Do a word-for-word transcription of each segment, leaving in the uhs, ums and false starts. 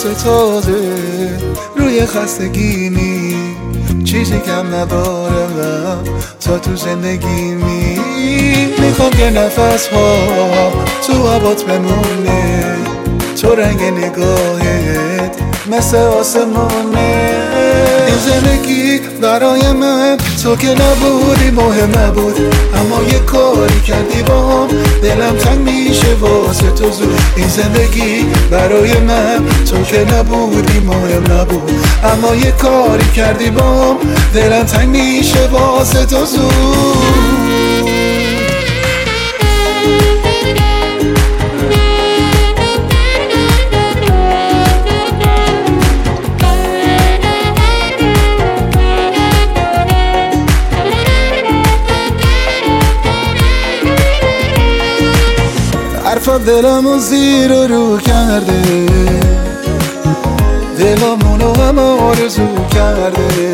واسه تازه روی خستگیمی چیزی کم ندارم تا تو زندگیمی. میخوام که نفس ها تو هوات بمونه، تو رنگ نگاهت مثل آسمونه. این زندگی برای من تو که نبودی مهم نبود، اما یه کاری کردی باهم دلم تنگ میشه واسه تو زود. این زندگی برای من تو که نبودی مهم نبود، اما یه کاری کردی باهم دلم تنگ میشه واسه تو زود. حرفت دلمو زیر و رو کرده، دلمونو هم آرزو کرده.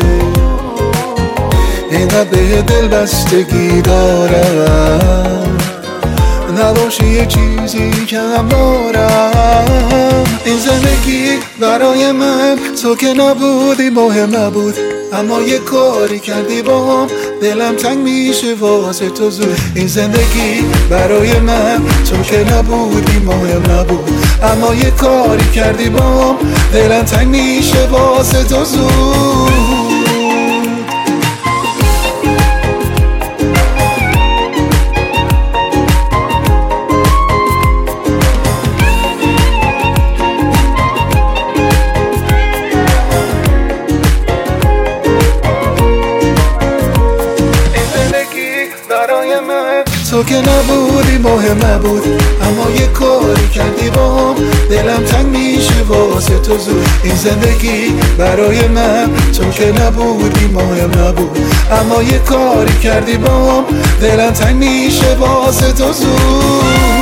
اینقدر به دل بستگی دارم، نباشی یه چیزی کم دارم. این زندگی برای من تو که نبودی مهم نبود، اما یه کاری کردی باهم دلم تنگ میشه واسه تو زود. این زندگی برای من تو که نبودی مهم نبود، اما یه کاری کردی باهم دلم تنگ میشه واسه تو زود. تو که نبودی مهم نبود، اما یه کاری کردی باهم دلم تنگ میشه واسه تو زود. این زندگی برای من تو که نبودی مهم نبود، اما یه کاری کردی باهم دلم تنگ میشه واسه تو زود.